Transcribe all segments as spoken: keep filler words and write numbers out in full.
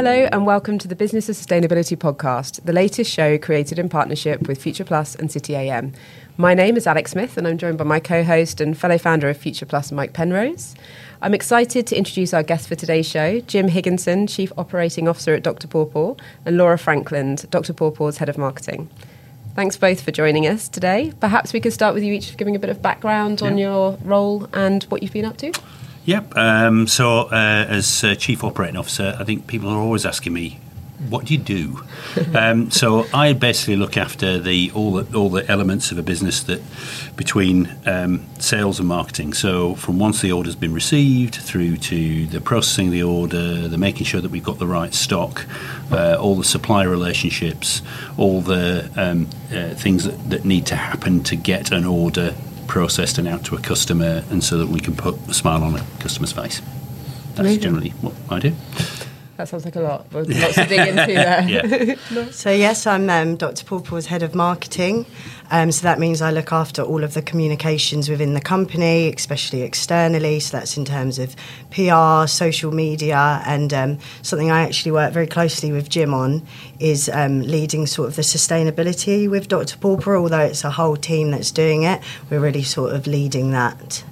Hello and welcome to the Business of Sustainability podcast, the latest show created in partnership with Future Plus and City A M. My name is Alex Smith and I'm joined by my co-host and fellow founder of Future Plus, Mike Penrose. I'm excited to introduce our guest for today's show, Jim Higginson, Chief Operating Officer at Doctor Pawpaw, and Laura Frankland, Doctor Pawpaw's Head of Marketing. Thanks both for joining us today. Perhaps we could start with you each giving a bit of background on yeah. your role and what you've been up to. Yep. Um, so, uh, as uh, Chief Operating Officer, I think people are always asking me, "What do you do?" um, so, I basically look after the all the all the elements of a business that between um, sales and marketing. So, from once the order's been received through to the processing of the order, the making sure that we've got the right stock, uh, all the supplier relationships, all the um, uh, things that, that need to happen to get an order processed and out to a customer, and so that we can put a smile on a customer's face. That's Amazing. Generally what I do. That sounds like a lot. Lots to dig into there. Yeah. So yes, I'm um, Doctor Pawpaw's Head of Marketing. Um, so that means I look after all of the communications within the company, especially externally. So that's in terms of P R, social media, and um, something I actually work very closely with Jim on is um, leading sort of the sustainability with Doctor Pawpaw. Although it's a whole team that's doing it, we're really sort of leading that.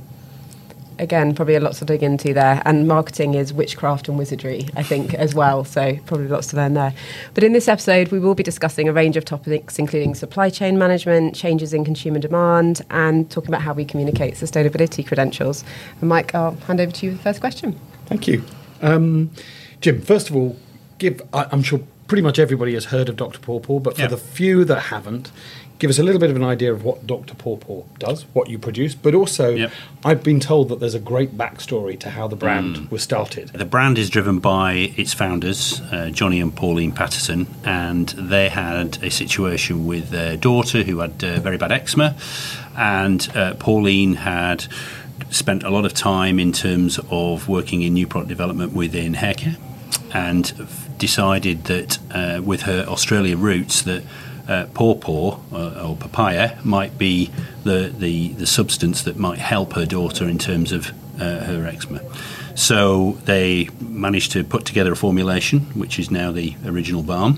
Again, probably a lot to dig into there. And marketing is witchcraft and wizardry, I think, as well. So probably lots to learn there. But in this episode, we will be discussing a range of topics, including supply chain management, changes in consumer demand, and talking about how we communicate sustainability credentials. And Mike, I'll hand over to you with the first question. Thank you. Um, Jim, first of all, give I, I'm sure pretty much everybody has heard of Doctor Pawpaw, but for yeah. the few that haven't, give us a little bit of an idea of what Doctor Pawpaw does, what you produce, but also yep. I've been told that there's a great backstory to how the brand mm. was started. The brand is driven by its founders, uh, Johnny and Pauline Patterson, and they had a situation with their daughter who had uh, very bad eczema, and uh, Pauline had spent a lot of time in terms of working in new product development within hair care, and decided that uh, with her Australia roots that Uh, pawpaw uh, or papaya might be the, the, the substance that might help her daughter in terms of uh, her eczema. So they managed to put together a formulation, which is now the original balm,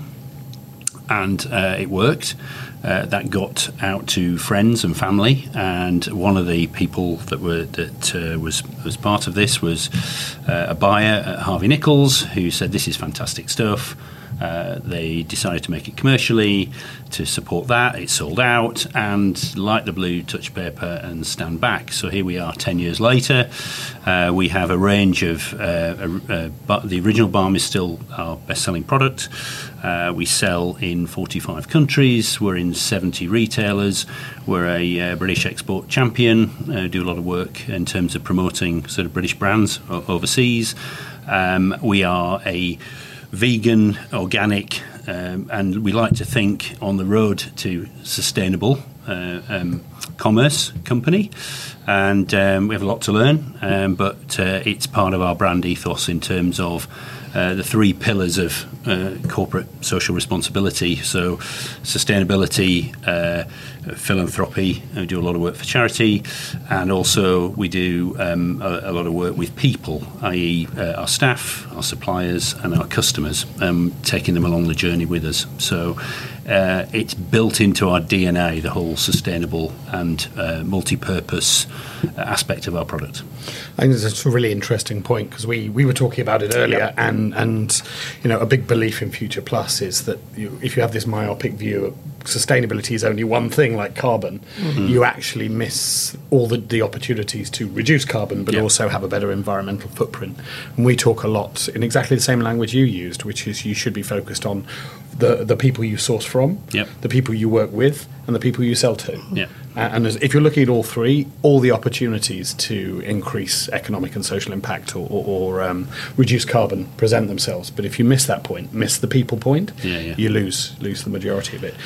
and uh, it worked. Uh, that got out to friends and family, and one of the people that were that uh, was was part of this was uh, a buyer at Harvey Nichols who said, "This is fantastic stuff." Uh, they decided to make it commercially to support that. It sold out, and like the blue, touch paper and stand back. So here we are ten years later. Uh, we have a range of uh, uh, but the original balm is still our best-selling product. Uh, we sell in forty-five countries. We're in seventy retailers. We're a uh, British export champion. Uh, do a lot of work in terms of promoting sort of British brands o- overseas. Um, we are a vegan, organic, um, and we like to think on the road to sustainable uh, um, commerce company, and um, we have a lot to learn, um, but uh, it's part of our brand ethos in terms of uh, the three pillars of uh, corporate social responsibility. So sustainability, uh, philanthropy, we do a lot of work for charity, and also we do um, a, a lot of work with people, that is uh, our staff, our suppliers and our customers, um, taking them along the journey with us. So uh, it's built into our D N A, the whole sustainable and uh, multi-purpose aspect of our product. I think that's a really interesting point, because we, we were talking about it earlier, yep. and, and you know, a big belief in Future Plus is that you, if you have this myopic view of sustainability is only one thing, like carbon, mm-hmm. you actually miss all the, the opportunities to reduce carbon, but yep. also have a better environmental footprint. And we talk a lot in exactly the same language you used, which is you should be focused on the the people you source from, yep. the people you work with, and the people you sell to. Yep. And as, if you're looking at all three, all the opportunities to increase economic and social impact or, or, or um, reduce carbon present themselves. But if you miss that point, miss the people point, yeah, yeah. you lose lose the majority of it.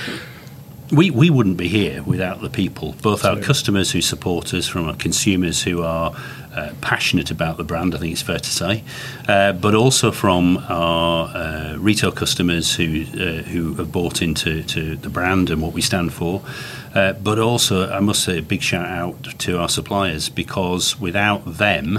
We we wouldn't be here without the people, both Absolutely. Our customers who support us, from our consumers who are uh, passionate about the brand, I think it's fair to say, uh, but also from our uh, retail customers who uh, who have bought into to the brand and what we stand for. Uh, but also, I must say, a big shout out to our suppliers, because without them,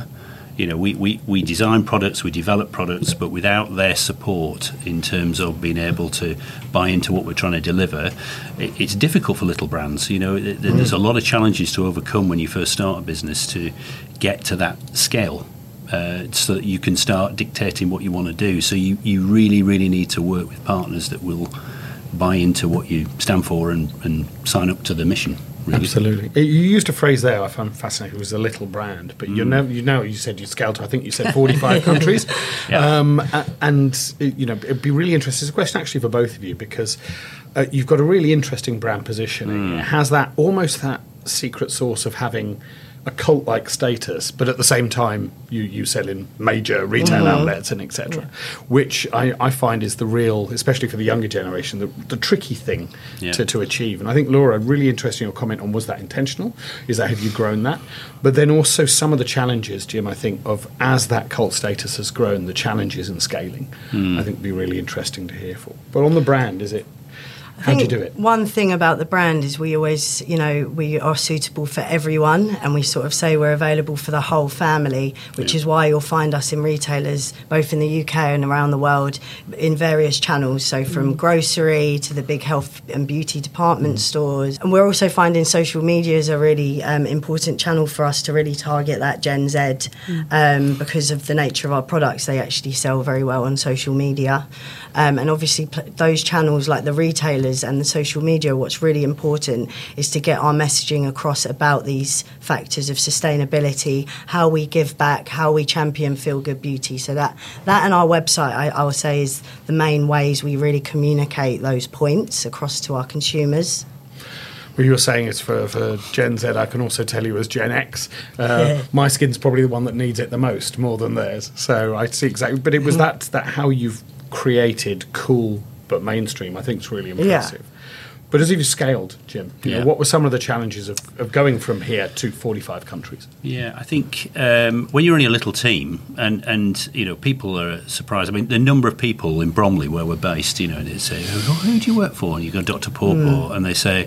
you know, we, we, we design products, we develop products, but without their support in terms of being able to buy into what we're trying to deliver, it, it's difficult for little brands. You know, it, there's a lot of challenges to overcome when you first start a business to get to that scale. Uh, so that you can start dictating what you want to do. So you, you really, really need to work with partners that will buy into what you stand for and, and sign up to the mission. Really. Absolutely. You used a phrase there I found fascinating. It was a little brand, but mm. you know, you know, you said you scaled to, I think you said forty-five countries. Yeah. Um, and, you know, it'd be really interesting. It's a question actually for both of you because uh, you've got a really interesting brand positioning. Mm. It has that, almost that secret sauce of having a cult-like status, but at the same time, you, you sell in major retail mm-hmm. outlets and et cetera, yeah. which I, I find is the real, especially for the younger generation, the, the tricky thing yeah. to, to achieve. And I think, Laura, really interesting your comment on was that intentional? Is that, have you grown that? But then also some of the challenges, Jim, I think, of as that cult status has grown, the challenges in scaling, mm. I think would be really interesting to hear for. But on the brand, is it? How do you do it? One thing about the brand is we always, you know, we are suitable for everyone, and we sort of say we're available for the whole family, which yeah. is why you'll find us in retailers, both in the U K and around the world, in various channels. So from mm. grocery to the big health and beauty department mm. stores. And we're also finding social media is a really um, important channel for us to really target that Gen Z mm. um, because of the nature of our products. They actually sell very well on social media. Um, and obviously pl- those channels like the retailers and the social media, what's really important is to get our messaging across about these factors of sustainability, how we give back, how we champion feel-good beauty. So that, that and our website, I, I would say, is the main ways we really communicate those points across to our consumers. Well, you were saying it's for, for Gen Z. I can also tell you as Gen X, uh, yeah. my skin's probably the one that needs it the most, more than theirs. So I see exactly. But it was that that how you've created cool but mainstream, I think is really impressive. Yeah. But as you've scaled, Jim, you yeah. know, what were some of the challenges of, of going from here to forty-five countries? Yeah, I think um, when you're only a little team, and, and you know, people are surprised. I mean, the number of people in Bromley where we're based, you know, they say, oh, who do you work for? And you go, Doctor Pawpaw, mm. and they say,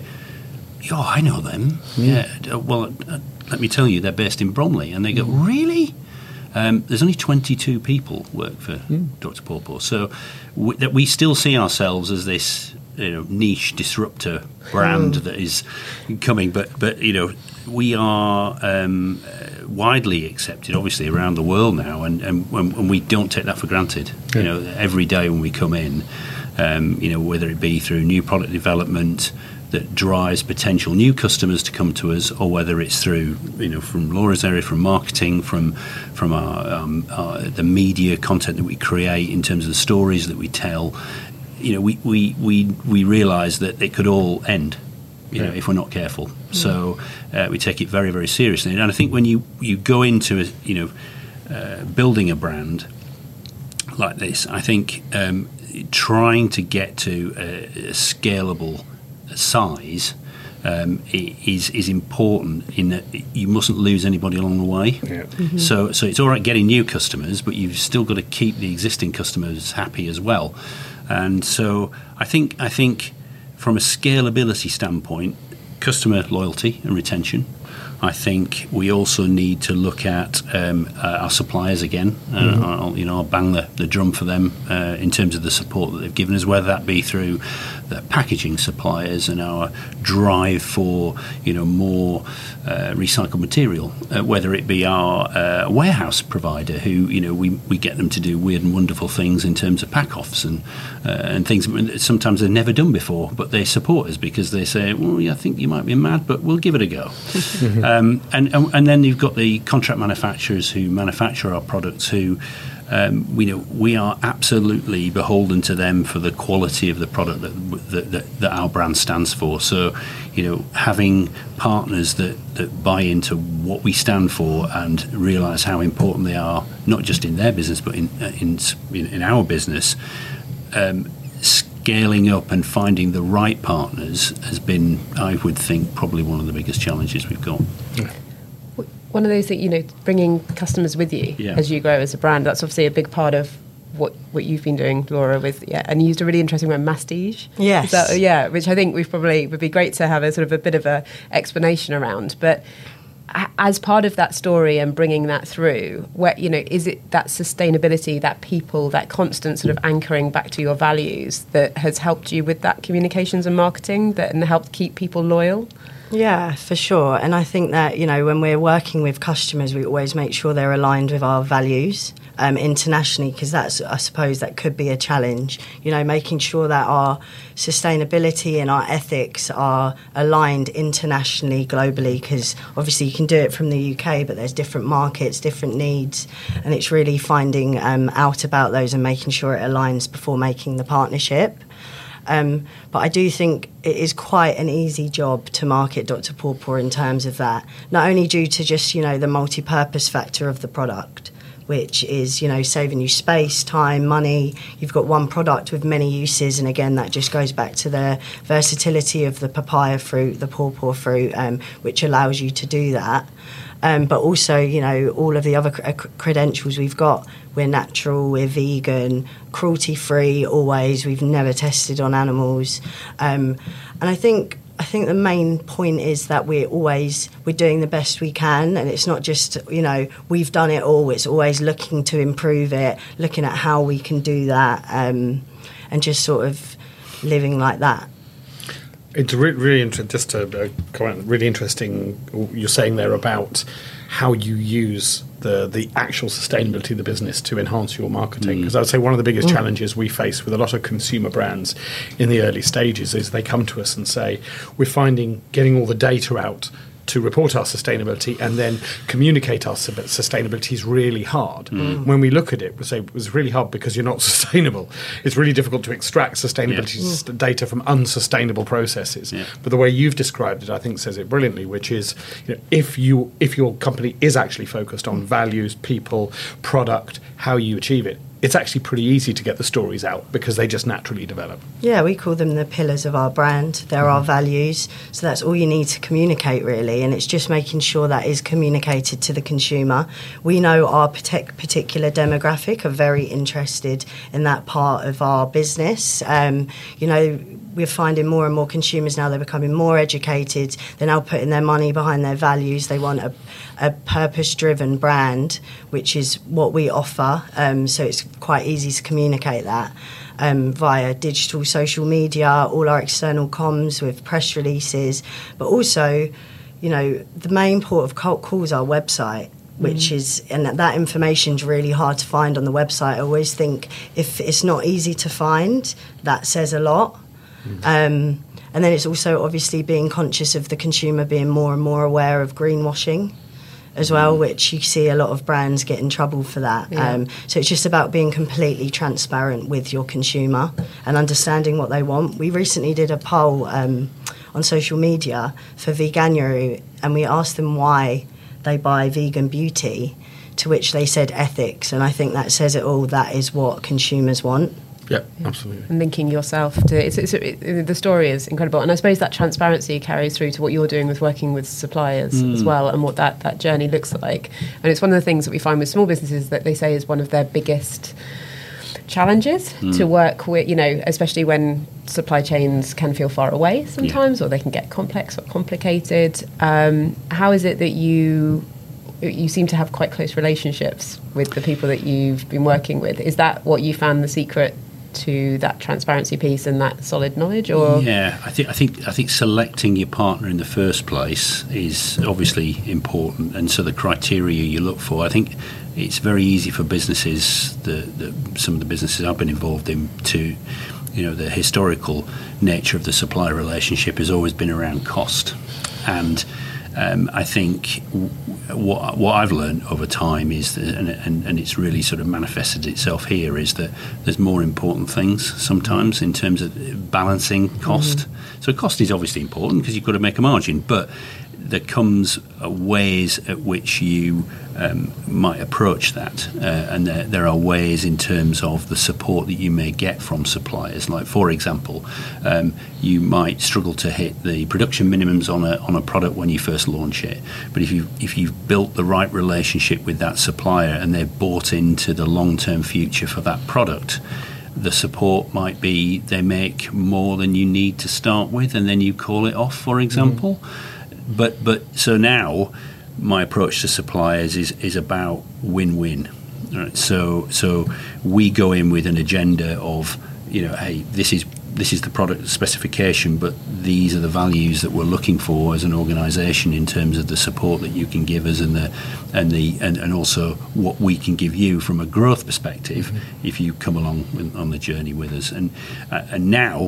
oh, I know them. Mm. Yeah, well, uh, let me tell you, they're based in Bromley. And they go, mm. really? Um, there's only twenty-two people work for mm. Doctor Pawpaw. So we, that we still see ourselves as this, you know, niche disruptor brand mm. that is coming. But, but you know, we are um, uh, widely accepted, obviously, around the world now. And, and, and we don't take that for granted. Yeah. You know, every day when we come in, um, you know, whether it be through new product development that drives potential new customers to come to us, or whether it's through, you know, from Laura's area, from marketing, from from our, um, our the media content that we create in terms of the stories that we tell. You know, we we we, we realise that it could all end, you yeah. know, if we're not careful. Mm. So uh, we take it very, very seriously. And I think when you you go into a, you know uh, building a brand like this, I think um, trying to get to a, a scalable size um, is is important in that you mustn't lose anybody along the way. Yeah. Mm-hmm. So so it's all right getting new customers, but you've still got to keep the existing customers happy as well. And so I think I think from a scalability standpoint, customer loyalty and retention. I think we also need to look at um, uh, our suppliers again. Mm-hmm. Uh, I'll, you know, I'll bang the, the drum for them uh, in terms of the support that they've given us, whether that be through the packaging suppliers and our drive for, you know, more uh, recycled material, uh, whether it be our uh, warehouse provider who, you know, we, we get them to do weird and wonderful things in terms of pack-offs and uh, and things that sometimes they've never done before, but they support us because they say, well, yeah, I think you might be mad, but we'll give it a go. Mm-hmm. Um, and, and and then you've got the contract manufacturers who manufacture our products who, um, we know we are absolutely beholden to them for the quality of the product that that, that that our brand stands for. So, you know, having partners that, that buy into what we stand for and realise how important they are, not just in their business but in in in, in our business. Um, Scaling up and finding the right partners has been, I would think, probably one of the biggest challenges we've got. Yeah. One of those that, you know, bringing customers with you yeah. as you grow as a brand, that's obviously a big part of what what you've been doing, Laura, with, yeah, and you used a really interesting word, mastige. Yes. So, yeah, which I think we probably would be great to have a sort of a bit of a explanation around. But as part of that story and bringing that through, where, you know, is it that sustainability, that people, that constant sort of anchoring back to your values that has helped you with that communications and marketing that and helped keep people loyal? Yeah, for sure. And I think that, you know, when we're working with customers, we always make sure they're aligned with our values um, internationally, because that's, I suppose, that could be a challenge. You know, making sure that our sustainability and our ethics are aligned internationally, globally, because obviously you can do it from the U K, but there's different markets, different needs, and it's really finding um, out about those and making sure it aligns before making the partnership. Um, but I do think it is quite an easy job to market Doctor Paw Paw in terms of that, not only due to just, you know, the multi-purpose factor of the product, which is, you know, saving you space, time, money. You've got one product with many uses, and again, that just goes back to the versatility of the papaya fruit, the pawpaw fruit, um, which allows you to do that. Um, but also, you know, all of the other cr- credentials we've got. We're natural, we're vegan, cruelty-free always. We've never tested on animals. Um, and I think I think the main point is that we're always, we're doing the best we can. And it's not just, you know, we've done it all. It's always looking to improve it, looking at how we can do that, um, and just sort of living like that. It's re- really interesting, just to uh, comment, really interesting you're saying there about how you use the the actual sustainability of the business to enhance your marketing. Because mm. I would say one of the biggest mm. challenges we face with a lot of consumer brands in the early stages is they come to us and say, we're finding getting all the data out to report our sustainability and then communicate our sustainability is really hard. Mm. When we look at it, we say it was really hard because you're not sustainable. It's really difficult to extract sustainability yeah. data from unsustainable processes. Yeah. But the way you've described it, I think, says it brilliantly, which is, you know, if you if your company is actually focused on values, people, product, how you achieve it, it's actually pretty easy to get the stories out because they just naturally develop. Yeah, we call them the pillars of our brand. They're mm-hmm. our values. So that's all you need to communicate, really. And it's just making sure that is communicated to the consumer. We know our particular demographic are very interested in that part of our business. Um, you know, we're finding more and more consumers now, they're becoming more educated. They're now putting their money behind their values. They want a, a purpose-driven brand, which is what we offer. Um, so it's quite easy to communicate that um, via digital social media, all our external comms with press releases. But also, you know, the main port of call is our website, which mm. is, and that information is really hard to find on the website. I always think if it's not easy to find, that says a lot. Um, and then it's also obviously being conscious of the consumer being more and more aware of greenwashing as well, which you see a lot of brands get in trouble for that. Yeah. Um, so it's just about being completely transparent with your consumer and understanding what they want. We recently did a poll um, on social media for Veganuary, and we asked them why they buy vegan beauty, to which they said ethics. And I think that says it all. That is what consumers want. Yeah, absolutely. And linking yourself to it's, it's, it, the story is incredible, and I suppose that transparency carries through to what you're doing with working with suppliers mm. as well, and what that, that journey looks like. And it's one of the things that we find with small businesses that they say is one of their biggest challenges mm. to work with, you know, especially when supply chains can feel far away sometimes, yeah. or they can get complex or complicated. Um, how is it that you you seem to have quite close relationships with the people that you've been working with? Is that what you found the secret to that transparency piece and that solid knowledge? Or yeah, I think I think I think selecting your partner in the first place is obviously important, and so the criteria you look for. I think it's very easy for businesses, the, the some of the businesses I've been involved in, to, you know, the historical nature of the supplier relationship has always been around cost, and Um, I think w- what what I've learned over time is, that, and, and, and it's really sort of manifested itself here, is that there's more important things sometimes in terms of balancing cost. Mm-hmm. So cost is obviously important because you've got to make a margin, but there comes uh, ways at which you um, might approach that, uh, and there, there are ways in terms of the support that you may get from suppliers. Like, for example, um, you might struggle to hit the production minimums on a on a product when you first launch it, but if you if you've built the right relationship with that supplier and they've bought into the long-term future for that product, the support might be they make more than you need to start with, and then you call it off, for example. Mm. But but so now my approach to suppliers is is about win-win. Right? So so we go in with an agenda of, you know, hey, this is this is the product specification, but these are the values that we're looking for as an organisation in terms of the support that you can give us, and the and the and, and also what we can give you from a growth perspective mm-hmm. if you come along with, on the journey with us. And uh, and now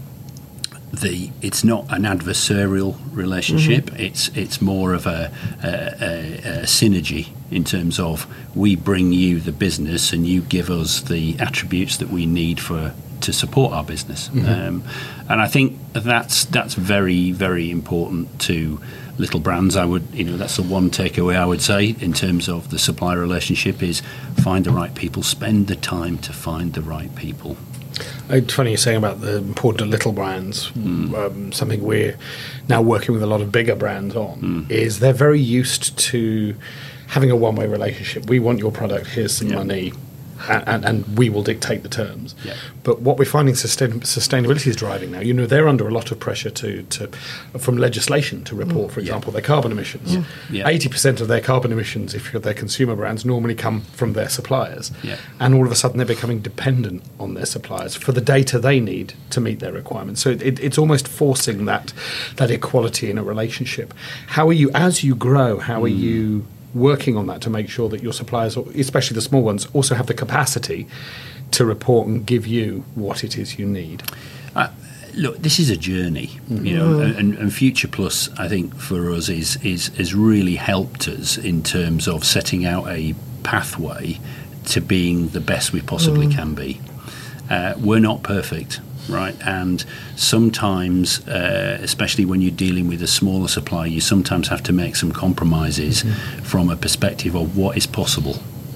the it's not an adversarial relationship. Mm-hmm. It's it's more of a, a, a, a synergy in terms of we bring you the business and you give us the attributes that we need for. To support our business, mm-hmm. um, and I think that's that's very very important to little brands. I would, you know, that's the one takeaway I would say in terms of the supplier relationship is find the right people, spend the time to find the right people. It's funny you're saying about the importance of little brands. Mm. Um, something we're now working with a lot of bigger brands on mm. is they're very used to having a one-way relationship. We want your product. Here's some yeah. money. And, and, and we will dictate the terms. Yeah. But what we're finding sustain, sustainability is driving now, you know, they're under a lot of pressure to, to from legislation to report, for example, yeah. their carbon emissions. Yeah. Yeah. eighty percent of their carbon emissions, if you're their consumer brands, normally come from their suppliers. Yeah. And all of a sudden they're becoming dependent on their suppliers for the data they need to meet their requirements. So it, it's almost forcing that, that equality in a relationship. How are you, as you grow, how are mm. you... working on that to make sure that your suppliers, especially the small ones, also have the capacity to report and give you what it is you need? Uh, look, this is a journey, mm-hmm. you know, and, and Future Plus, I think, for us is, is has really helped us in terms of setting out a pathway to being the best we possibly mm. can be. Uh, we're not perfect. Right, and sometimes, uh, especially when you're dealing with a smaller supplier, you sometimes have to make some compromises mm-hmm. from a perspective of what is possible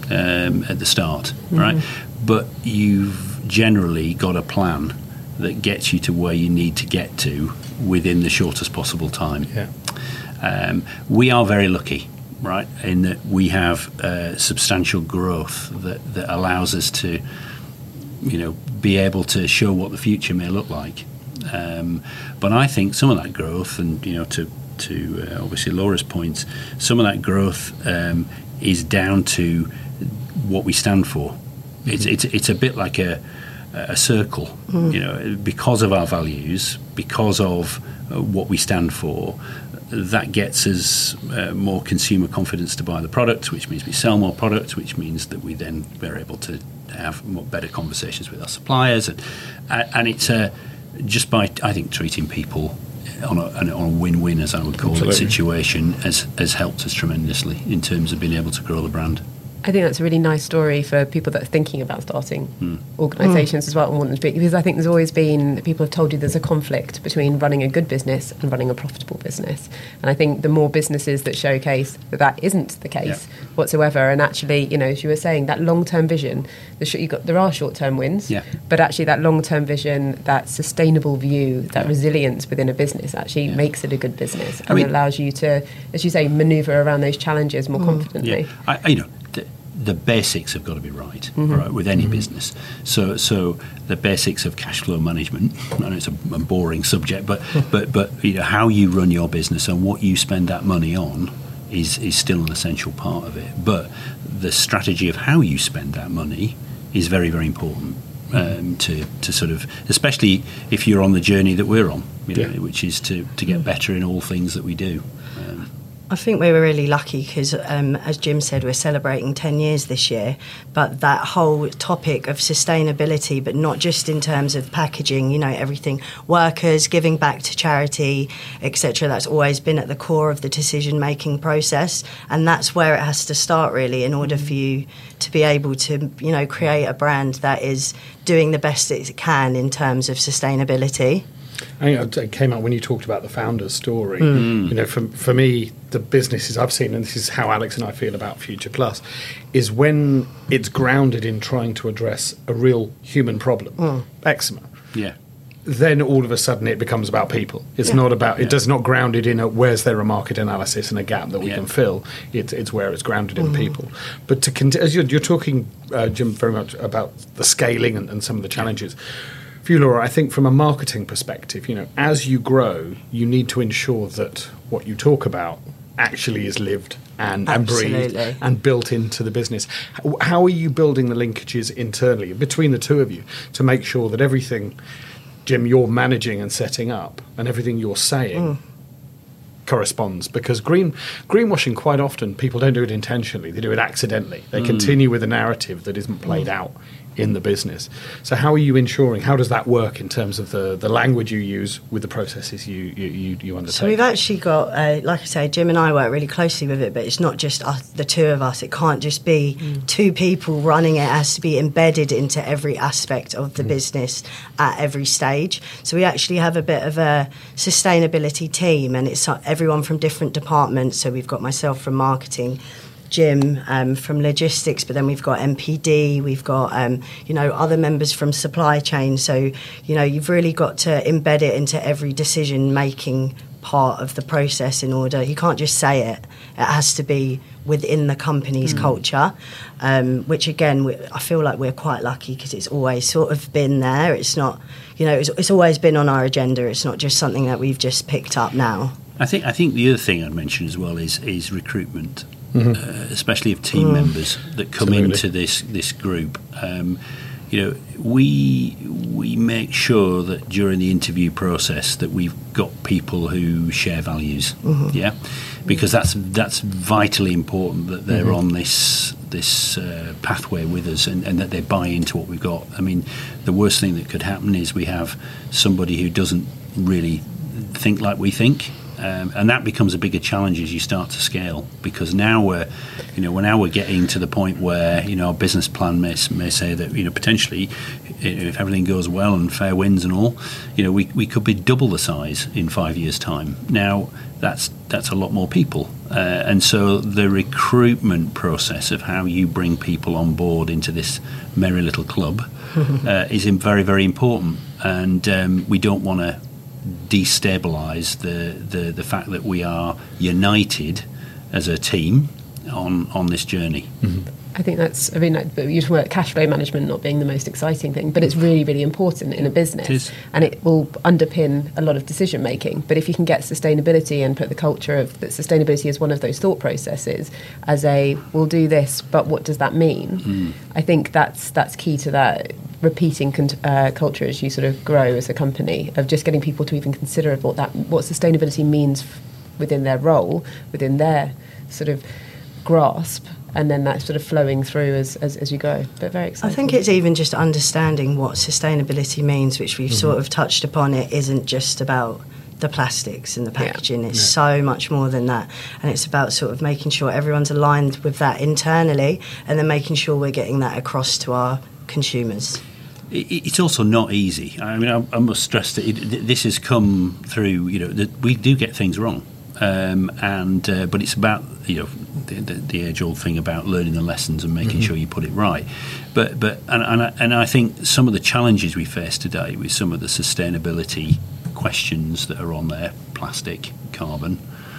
um, at the start, mm-hmm. right? But you've generally got a plan that gets you to where you need to get to within the shortest possible time. Yeah. Um, we are very lucky, right, in that we have uh, substantial growth that, that allows us to, you know, be able to show what the future may look like. Um, but I think some of that growth, and, you know, to, to uh, obviously Laura's points, some of that growth um, is down to what we stand for. Mm-hmm. It's, it's, it's a bit like a, a circle, mm. you know, because of our values, because of uh, what we stand for, that gets us uh, more consumer confidence to buy the product, which means we sell more products, which means that we then are able to have more better conversations with our suppliers, and and it's uh, just by I think treating people on a, on a win-win, as I would call Absolutely. It, situation has has helped us tremendously in terms of being able to grow the brand. I think that's a really nice story for people that are thinking about starting mm. organisations mm. as well and wanting to be, because I think there's always been, people have told you there's a conflict between running a good business and running a profitable business. And I think the more businesses that showcase that that isn't the case yeah. whatsoever, and actually, you know, as you were saying, that long-term vision, the sh- you got, there are short-term wins, yeah. but actually that long-term vision, that sustainable view, that yeah. resilience within a business actually yeah. makes it a good business and I mean, allows you to, as you say, manoeuvre around those challenges more mm. confidently. Yeah. I, I, you know, the, the basics have got to be right, mm-hmm. right, with any mm-hmm. business. So, so the basics of cash flow management. I know it's a, a boring subject, but but but you know, how you run your business and what you spend that money on is is still an essential part of it. But the strategy of how you spend that money is very very important. Um, to, to sort of, especially if you're on the journey that we're on, you know, yeah. which is to, to get better in all things that we do. Um, I think we were really lucky because, um, as Jim said, we're celebrating ten years this year, but that whole topic of sustainability, but not just in terms of packaging, you know, everything, workers, giving back to charity, et cetera, that's always been at the core of the decision-making process, and that's where it has to start, really, in order for you to be able to, you know, create a brand that is doing the best it can in terms of sustainability. I think it came out when you talked about the founder's story. Mm. You know, for for me, the businesses I've seen, and this is how Alex and I feel about Future Plus, is when it's grounded in trying to address a real human problem, mm. eczema. Yeah. Then all of a sudden it becomes about people. It's yeah. not about. It yeah. does not ground it in a where's there a market analysis and a gap that we yeah. can fill. It, it's where it's grounded in mm. people. But to cont- as you're, you're talking, uh, Jim, very much about the scaling and, and some of the challenges. For you, Laura, I think from a marketing perspective, you know, as you grow, you need to ensure that what you talk about actually is lived and, and breathed Absolutely. and built into the business. How, how are you building the linkages internally between the two of you to make sure that everything, Jim, you're managing and setting up, and everything you're saying mm. corresponds? Because green greenwashing, quite often, people don't do it intentionally. They do it accidentally. They mm. continue with a narrative that isn't played mm. out in the business. So how are you ensuring, how does that work in terms of the, the language you use with the processes you, you, you, you undertake? So we've actually got, uh, like I say, Jim and I work really closely with it, but it's not just us, the two of us. It can't just be mm. two people running it. It has to be embedded into every aspect of the mm. business at every stage. So we actually have a bit of a sustainability team, and it's everyone from different departments. So we've got myself from marketing, Jim um, from logistics, but then we've got M P D, we've got um, you know other members from supply chain. So you know you've really got to embed it into every decision making part of the process. In order, you can't just say it; it has to be within the company's mm. culture. Um, which again, we, I feel like we're quite lucky because it's always sort of been there. It's not, you know, it's, it's always been on our agenda. It's not just something that we've just picked up now. I think I think the other thing I'd mention as well is is recruitment. Mm-hmm. Uh, especially of team mm. members that come Absolutely. into this this group. Um, you know, we we make sure that during the interview process that we've got people who share values. Mm-hmm. Yeah, because that's that's vitally important that they're mm-hmm. on this this uh, pathway with us and, and that they buy into what we've got. I mean, the worst thing that could happen is we have somebody who doesn't really think like we think. Um, and that becomes a bigger challenge as you start to scale, because now we're, you know, we're now we're getting to the point where, you know, our business plan may, may say that, you know, potentially, if everything goes well and fair winds and all, you know, we, we could be double the size in five years' time. Now, that's that's a lot more people, uh, and so the recruitment process of how you bring people on board into this merry little club uh, is in very very important, and um, we don't want to destabilise the, the, the fact that we are united as a team on on this journey. Mm-hmm. I think that's, I mean, like, you talk about cash flow management not being the most exciting thing, but it's really, really important in a business. It is. And it will underpin a lot of decision making. But if you can get sustainability and put the culture of that sustainability as one of those thought processes, as a, we'll do this, but what does that mean? Mm. I think that's that's key to that repeating con- uh, culture as you sort of grow as a company, of just getting people to even consider what that what sustainability means f- within their role, within their sort of grasp, and then that sort of flowing through as, as, as you go. But very exciting. I think it's even just understanding what sustainability means, which we've mm-hmm. sort of touched upon. It isn't just about the plastics and the packaging. Yeah. It's yeah. so much more than that. And it's about sort of making sure everyone's aligned with that internally, and then making sure we're getting that across to our consumers. It's also not easy. I mean, I, I must stress that it, this has come through, you know, that we do get things wrong. Um, and uh, but it's about, you know, the, the, the age-old thing about learning the lessons and making mm-hmm. sure you put it right. But but and and I, and I think some of the challenges we face today with some of the sustainability questions that are on there, plastic, carbon,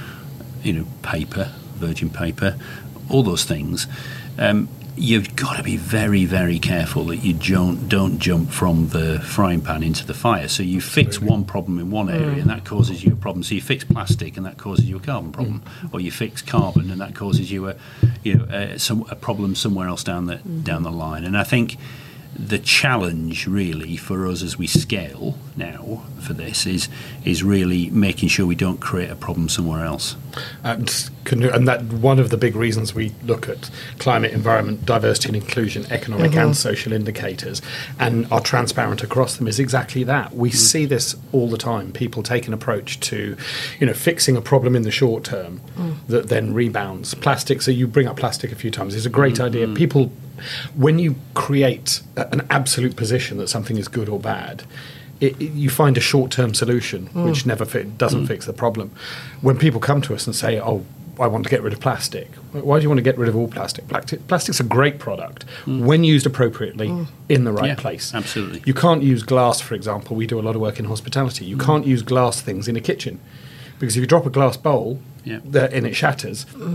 you know, paper, virgin paper, all those things. Um, You've got to be very, very careful that you don't don't jump from the frying pan into the fire. So you fix one problem in one area, mm. and that causes you a problem. So you fix plastic, and that causes you a carbon problem, mm. or you fix carbon, and that causes you a, you know, a, some, a problem somewhere else down the mm. down the line. And I think the challenge really for us as we scale now for this is is really making sure we don't create a problem somewhere else. And, and that one of the big reasons we look at climate, environment, diversity and inclusion, economic mm-hmm. and social indicators, and are transparent across them, is exactly that. We mm. see this all the time. People take an approach to, you know, fixing a problem in the short term mm. that then rebounds. Plastic, so you bring up plastic a few times, is a great mm-hmm. idea. People, when you create an absolute position that something is good or bad, It, it, you find a short-term solution mm. which never fit, doesn't mm. fix the problem. When people come to us and say, "Oh, I want to get rid of plastic," why do you want to get rid of all plastic? Plastic plastic's a great product mm. when used appropriately mm. in the right yeah, place. Absolutely. You can't use glass, for example. We do a lot of work in hospitality. You mm. can't use glass things in a kitchen, because if you drop a glass bowl yeah. that, and it shatters, mm.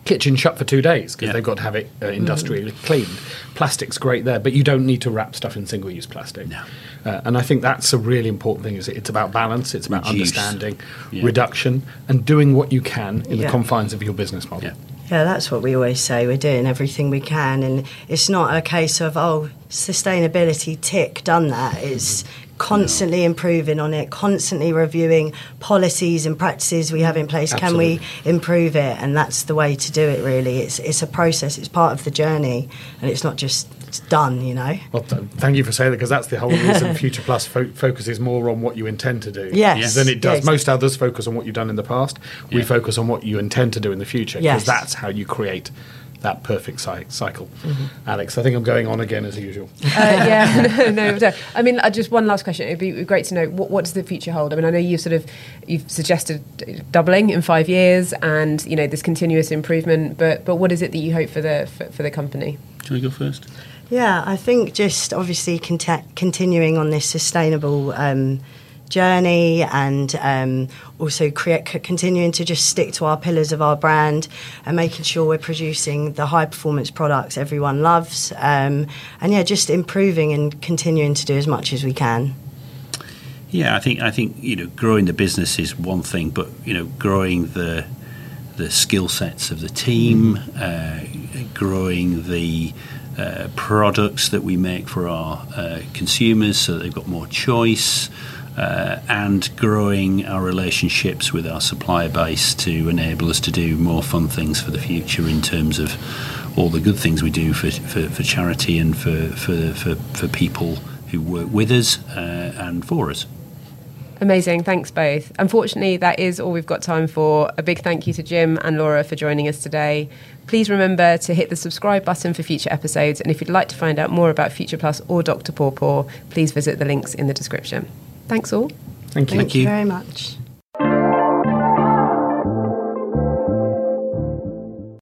kitchen shut for two days because Yeah. they've got to have it uh, industrially cleaned. Plastic's great there, but you don't need to wrap stuff in single-use plastic. No. Uh, and I think that's a really important thing. Is it's about balance, it's about Reduce. understanding, Yeah. reduction, and doing what you can in Yeah. the confines of your business model. Yeah. Yeah, that's what we always say. We're doing everything we can, and it's not a case of, oh, sustainability, tick, done that. It's constantly improving on it, constantly reviewing policies and practices we have in place. Absolutely. Can we improve it? And that's the way to do it, really. It's it's a process, it's part of the journey, and it's not just it's done, you know? Well, th- thank you for saying that, because that's the whole reason Future Plus fo- focuses more on what you intend to do Yes. than it does. Yes. Most others focus on what you've done in the past. We Yeah. focus on what you intend to do in the future, because Yes. that's how you create that perfect cy- cycle. Mm-hmm. Alex, I think I'm going on again as usual. Uh, yeah, no, no, no. I mean, uh, just one last question. It'd be great to know what, what does the future hold. I mean, I know you sort of you've suggested doubling in five years, and you know this continuous improvement. But but what is it that you hope for the for, for the company? Shall we go first? Yeah, I think just obviously conti- continuing on this sustainable um, journey, and um, also create, c- continuing to just stick to our pillars of our brand and making sure we're producing the high performance products everyone loves. Um, and yeah, just improving and continuing to do as much as we can. Yeah, I think I think you know growing the business is one thing, but you know growing the the skill sets of the team, uh, growing the uh, products that we make for our uh, consumers so that they've got more choice, uh, and growing our relationships with our supplier base to enable us to do more fun things for the future in terms of all the good things we do for, for, for charity and for, for, for, for people who work with us uh, and for us. Amazing, thanks both. Unfortunately, that is all we've got time for. A big thank you to Jim and Laura for joining us today. Please remember to hit the subscribe button for future episodes, and if you'd like to find out more about Future Plus or Doctor Paw Paw, please visit the links in the description. Thanks all. Thank you. Thank you very much.